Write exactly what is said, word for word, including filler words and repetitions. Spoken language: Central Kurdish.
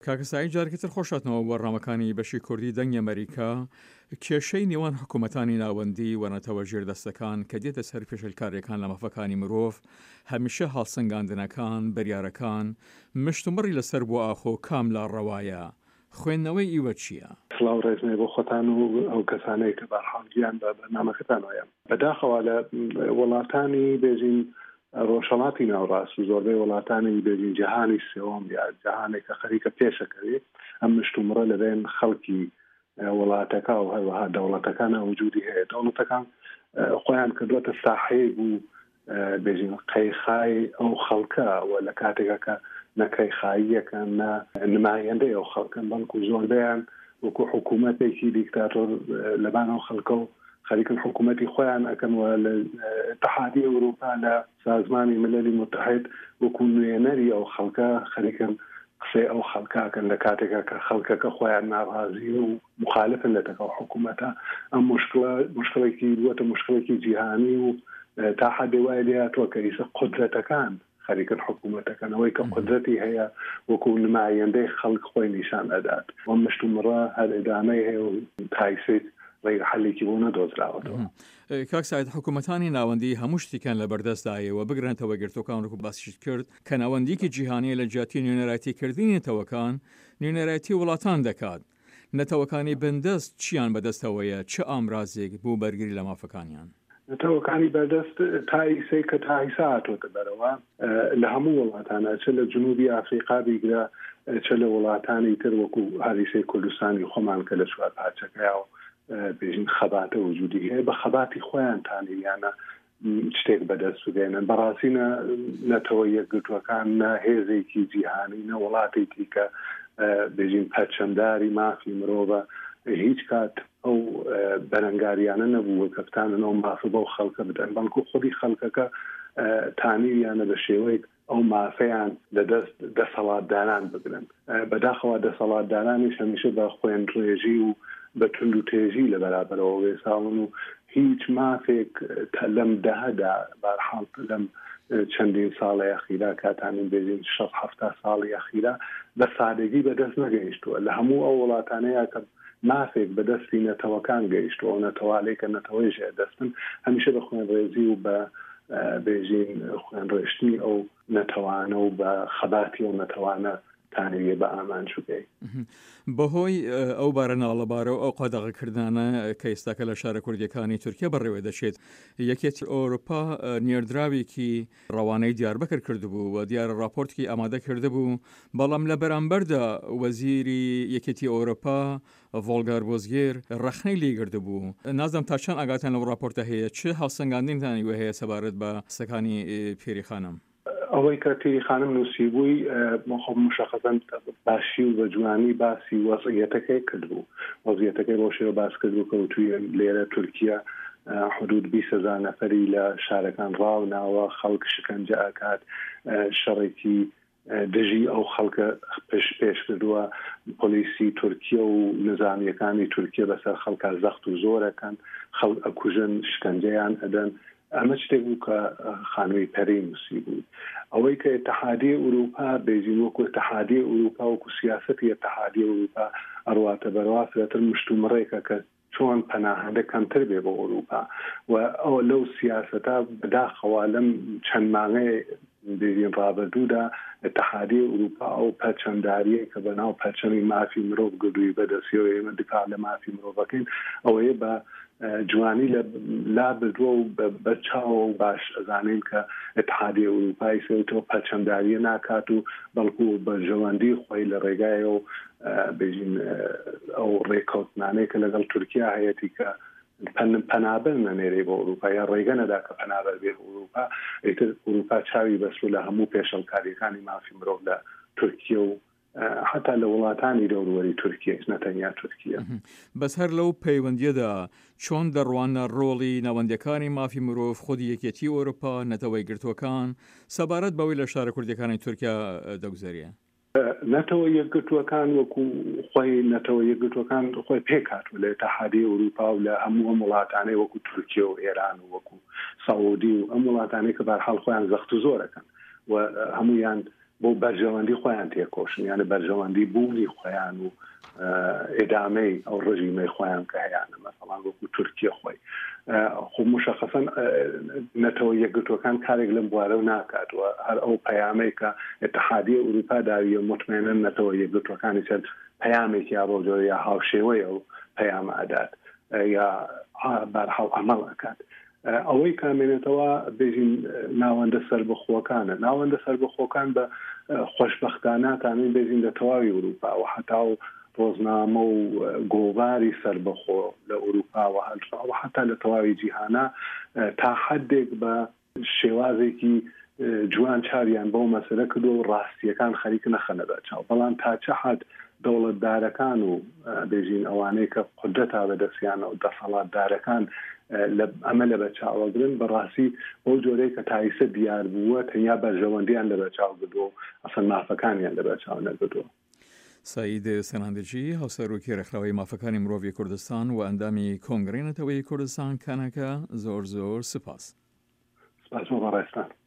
کاکەسایی جارێکتر خۆشاتنەوە وەڕامەکانی بەشی کوردی دەنگی ئەمریکا کێشەی نێوان حکوومەتانی ناوەندی وەنەتەوە ژێردەستەکان کە دێتە سەر پێشەلکاریەکان لە مەفەکانی مرۆڤ هەمیشە هەڵسەنگاندنەکان بەریارەکان مشتومڕی لەسەر بۆ ئاخۆ کام لا ڕەوایە خوێندنەوەی ئیوە چییە؟ سڵاو ڕێزمێ بۆ خۆتان و ئەو کەسانەی کە بەرحاڵگیان بە بەرنامەکەتانەوەیە بەداخەوە لە وڵاتانی بێژین ڕۆژهەڵاتی ناوڕاست و زۆربەی وڵاتانی بێژین جیهانی سێوەم یا جیهانێک کە خەریکە پێشەکەوێت ئەم مشتومڕە لەبێن خەڵکی وڵاتەکە و هەروەها دەوڵەتەکان وجودی هەیە دەوڵەتەکان خۆیان کردوەتە ساحەیە بوو بێژین قەیخای ئەو خەڵکە و لە کاتێکە کە نەکەیخاییەکەن نە نمایەندەی ئەو خەڵکن بەڵکو زۆربیان وەکو حکوومەتێکی دیکتاتۆر لەبان ئەو خەڵکە و خەریکن حکوومەتی خۆیان ئەکەن و لە اتحادیە ئەوروپا لە سازمانی مللی متحد وەکو نوێنەری ئەو خەڵکە خەریکن قسەی ئەو خەڵکاکەن لە کاتێکە کە خەڵکەکە خۆیان ناڕازی و مخالفن لە تەکەڵ حکوومەتە ئەم مشکلە مشکلێکی دووەتە مشکلێکی جیهانی و تا حدێ وایە لێهاتووە کە ئیسە قودرەتەکان خەریکن حکوومەتەکانەوەی کە قودرەتی هەیە وەکو نمایەندەی خەڵک خۆی نیشان ئەدات و مشتومڕە هەر ئێدانەی هەیە و تایسێت غیر حەلێکی بۆ نەدۆزراوەتەوە. کاک سعید حکوومەتانی ناوەندی هەموو شتێکیان لە بەردەستدایەوە بگرنەوە گرتوەکان وەکو باسیت کرد کە ناوەندیکی جیهانی لە جیاتی نوێنەرایەتیکردنی نێتەوەکان نوێنەرایەتی وڵاتان دەکات. نەتەوەکانی بەردەست چیان بەدەستەوەیە چه ئامرازێک بوو بەرگری لە مافەکانیان؟ نەتەوەکانی بەردەست تایسەی کە تایسا هاتوۆتە بەرەوە لە هەموو وڵاتانە چ لە جنوبی ئافریقا بیگرە چ لە وڵاتانی تر وەکو هەریسەی کوردستانی خۆمان کە لە چوار پارچەکەیە و بێژین خەباتە وجودی هەیە بە خەباتی خۆیان تانیانە شتێک بەدەست بگەێنن بەڕاستینە نەتەوە یەکگرتوەکان نە هێزێکی جیهانی نە وڵاتێکی کە بێژین پەرچەمداری مافی مرۆڤە هیچ کات ئەو بەرەنگاریانە نەبووە کە بتانن ئەو مافە بەو خەڵکە بدەن بەڵکو خودی خەڵکەکە تانیویانە بە شێوەیەک ئەو مافەیان لەدەست دەسەڵاتداران بگرن بەداخەوە دەسەڵاتدارانیش هەمیشە بە خوێنڕێژی و بە تونند و تێژی لە بەرابەرەوە وێساون و هیچ مافێک لەم دەهەدا بەرحاڵ لەم چەندین ساڵی ئەخیرا کاتانین بێژین شەش هەفتا ساڵی ئەخیرا بە سادەگی بەدەست نەگەیشتووە لە هەموو ئەو وڵاتانەیە کە مافێک بەدەستی نەتەوەکان گەیشتەوە نەتەوالێکە نەتەوەی ژێردەستن هەمیشە بە خوێنڕێزی و بە بێژین خوێنڕێشتنی ئەو نەتەوانە و بە خەباتی ئەو نەتەوانە تانویە بە ئامان شوگەی بەهۆی ئەو بارە ناڵەبارە و ئەو قادەغەکردانە کە ئێستاکە لە شارە کوردیەکانی تورکیا بەڕێوە دەچێت یەکێتی ئەوروپا نێردراوێکی ڕەوانەی دیاربەکر کردبوو و دیارە راپۆرتکی ئامادە کردبوو بەڵام لە بەرامبەردا وەزیری یەکێتی ئەوروپا ڤۆلگار بۆزگێر ڕەخنەی لێگردبوو نازانم تا چەند ئاگاتان لەو راپۆرتە هەیە چه هەڵسەنگاندنتانی وە هەیە سەبارەت بە سەکانی پێری خانم ئەوەی کە پێری خانم نووسی بووی خۆ مشخصەن باشی و بە جوانی باسی وەزعیەتەکەی کردبوو وەزعیەتەکەی بۆ شێوە باس کردبوو کە توی لێرە تورکیا حدود بیست هەزار نەفەری لە شارەکان ڕاوناوە خەڵک شکنجە ئاکات شەڕێکی دژی ئەو خەڵکە پێش پێش کردووە پۆلیسی تورکیا و نظامیەکانی تورکیا بەسەر خەڵکە زەخت و زۆرەکەن خەڵک ئەکوژن شکنجەیان ئەدەن ئەمە شتێک بوو کە خانووی پەرەی نووسی بوو ئەوەی کە اتحادیە ئوروپا بێژین وەکو اتحادیە ئوروپا وەکو سیاسەتی اتحادیە ئوروپا ئەڕواتە بەرەوە فرەتر مشتومڕێکە کە چۆن پەناهەندە کەمتر بێ بۆ ئوروپا و ئەوە لەو سیاسەتا بەداخەوە لەم چەند مانگەی بێژین ڕابردوودا اتحادیە ئوروپا ئەو پەرچەمداریە کە بەناو پەرچەمی مافی مرۆڤ گردووی بەدەستیەوە ئێمە دفاع لە مافی مرۆڤەکەین ئەوەیە بە جوانی لا بردووە و بە چاوە و باش ئەزانین کە اتحادیە ئوروپای سێتەوە پەرچەمداریە ناکات و بەڵکو بە ژەوەندی خۆی لە ڕێگایە و بێژین ئەو ڕێکەوتنانەیە کە لەگەڵ تورکیا هەیەی کە پەنابەر نەنێرێ بۆ ئوروپا یا ڕێگە نەدا کە پەنابەر بێ ئوروپا ئیتر ئوروپا چاوی بەسوو لە هەموو پێشەڵکاریەکانی مافی مرۆڤ لە تورکیا و حتا لە وڵاتانی دەوروەری تورکیا نەتەنیا تورکیا بەس هەر لەو پەیوەندیەدا چۆن دەڕوانە ڕۆڵی ناوەندەکانی مافی مرۆڤ خودی یەکێتی ئەوروپا نەتەوەی گرتوەکان سەبارەت بەوەی لە شارە کوردیەکانی تورکیا دەگوزاریە نەتەوە یەکگرتوەکان وەکو خۆی نەتەوە یەکگرتوەکان خۆی پێکاتوە لە اتحادیە ئوروپا و لە هەموو وڵاتانەی وەکو تورکیا و ئێران و وەکو سەعودی و ئەم وڵاتانەی کە بەرحاڵ خۆیان زەخت و زۆرەکەن و هەمویان بۆ بەرژەوەندی خۆیان تێکۆشن یانە بەرژەوەندی بوونی خۆیان و ئێدامەی ئەو ڕژیمەی خۆیان کە هەیەە مەسەڵان وەکو تورکیە خۆی خۆ مشخصەن نەتەوە یەکگرتوەکان کارێک لەم بوارە و ناکات و هەر ئەو پەیامەی کە اتحادیە ئوروپا داویە مطمئنن نەتەوە یەکگرتوەکانی چەند پەیامێکی یا بۆ جۆرە یا هاوشێوەی ئەو پەیامە ئەدات یا بەرهەڵ ئەمەڵ ئەکات ئەوەی کامێنێتەوە بێژین ناوەندە سەربەخۆکانە ناوەندە سەربەخۆکان بە خۆشبەختانە تامین بێژین لە تەواوی ئوروپا و حتا و ڕۆزنامە و گۆڤاری سەربەخۆ لە ئوروپا و حتا لە تەواوی جیهانە تا حدێک بە شێوازێکی جوان چاریان بەو مەسەلە کردو و ڕاستیەکان خەریک نەخەنەدا چاو بەڵام تا چه حد دەوڵەتدارەکان و بێژین ئەوانەی کە قودرەتا بەدەستیانە و دەسەڵاتدارەکان ئەمە لە بەرچاوەگرن بەڕاستی بۆ جۆرەی کە تایسە دیار بووە تەنیا بەرژەوەندیان لە بەرچاو بردووە ئەسەن مافەکانیان لە بەرچاو نەگرتووە. سعید سەناندجی هاوسەرۆکی ڕێکخراوەی مافەکانی مرۆڤی کوردستان و ئەندامی کۆنگرەی نەتەوەی کوردستان کانەکە زۆر زۆر سپاس. سپاس بۆ بەڕێستان.